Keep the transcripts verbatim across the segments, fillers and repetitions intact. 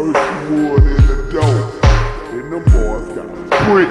Hersheywood in the dough, and them boys got brick.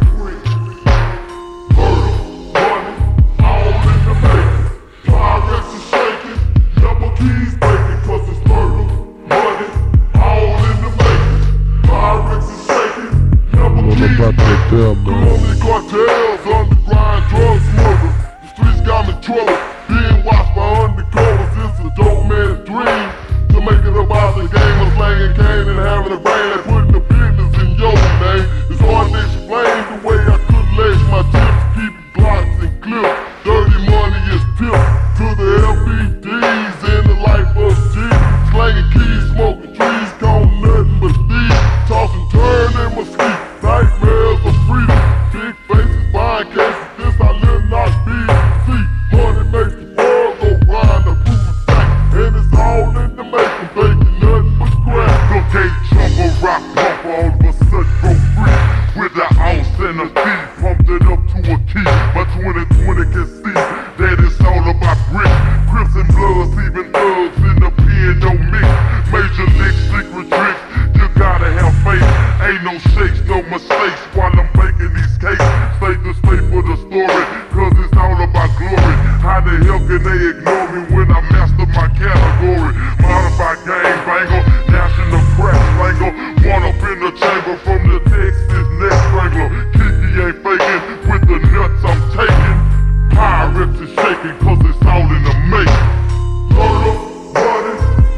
About that there, man. Colombian cartels, underground drug smugglers. The streets got me trouble, being watched by undercovers. It's a dope man's dream to make it about the game of slanging cane and having a brain and putting the business in your name. It's hard to explain the way I could lace my tips, keep blocks and clips. Dirty money is tips to the L B Ds in the life of G. Slanging keys, smoking trees, gone nothing but thieves. Toss and turn in my sleep. Nightmares of freedom, big faces, buying cases, this I live not be. See, money makes the world go round, the proof is fact, and it's all in the making, baking nothing but crap. Cocaine, trouble, rock, pump, all of a sudden go free. With an ounce and a fee, pumped it up to a key. My twenty twenty can see that it's all about brick. Crips and Bloods, even thugs in the pen don't mix. Major licks, secret tricks, you gotta have faith. Ain't no shakes, no mistakes while I'm making these cakes. Stay the state for the story, cause it's all about glory. How the hell can they ignore me when I master my category? Modified gang banger, national crack slinger. One up in the chamber from the Texas neck strangler. Kiki ain't faking with the nuts I'm taking. Pirates is shaking cause it's all in the making. Murder, money,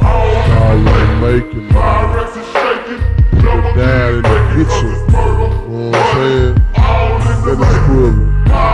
all in the making. Pirates is shaking. Down in the kitchen, you know what I'm saying? That is equivalent.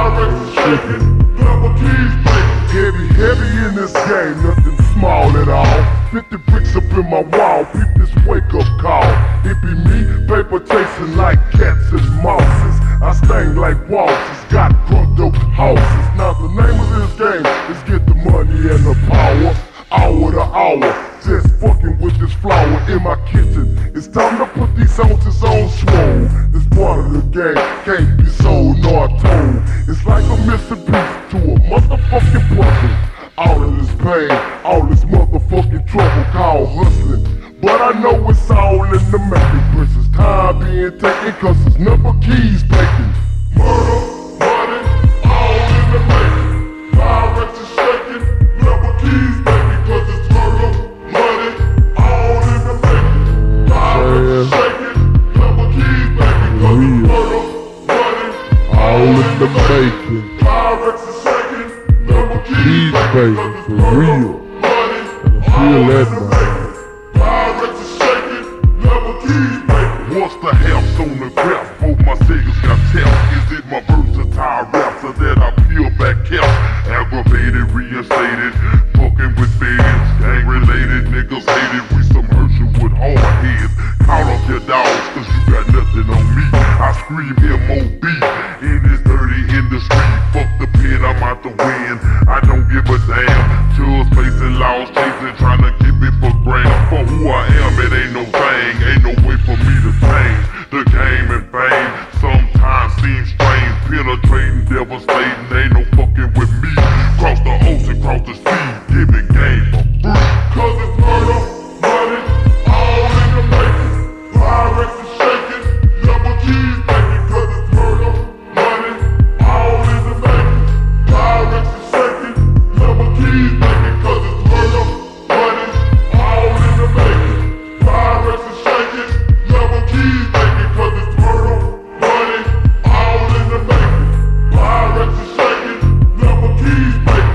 Shaking, double keys breaking. Heavy, heavy in this game, nothing small at all. Fifty bricks up in my wall, peep this wake up call. It be me, paper chasing like cats and mouses. I sting like waltzes, got crunk dope houses. Now the name of this game is get the money and the power. Hour to hour, just fucking with this flour in my kitchen. It's time to put these ounces on swole. This part of the game can't be sold nor told. It's like a missing piece to a motherfucking puzzle. All of this pain, all this motherfucking trouble called hustling. But I know it's all in the making. Versus time being taken cause it's number keys taken. Murder, money, all in the making. Pirates is shaking, number keys taken cause it's murder, money, all in the making. Pirates is shaking, number keys taken cause it's murder, money, all in the making. Pirates is shaking, number keys baby, for real. And I feel that, man. Pirates is shaking, number keys baby. What's the house on the graph? Both my singles got tapped. Is it my versatile rap so that I peel back caps? Aggravated, reinstated, fucking with feds. Gang related, niggas hated. We some Hersheywood hard heads. Count up your dogs cause you got nothing on me. I scream M O B in this dirty industry. Fuck the pen, I'm out to win. I don't give a damn. Just facing laws, chasing, trying to get me for grand. For who I am, it ain't no thing. Ain't no way for me to change. The game and fame sometimes seems strange. Penetrating, devastating, ain't no fucking with me. Cross the ocean, cross the sea, giving game for free. Cause it's murder, money, all in the making. Pirates is shaking, double keys baking. Cause it's murder, money, all in the making. Pirates is shaking, double keys baking. Cause it's murder, money, all in the making. Pirates is shaking, double keys baking. Cause it's murder, money, all in the making. Pirates is shaking, double keys baking.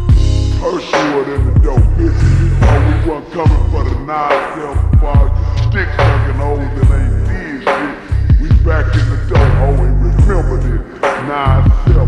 Hersheywood in the dope, bitch. Oh, we wasn't coming for the nine seven five. You stick sucking hoes that ain't did shit. We back in the dope, oh, and remember this. nine seven.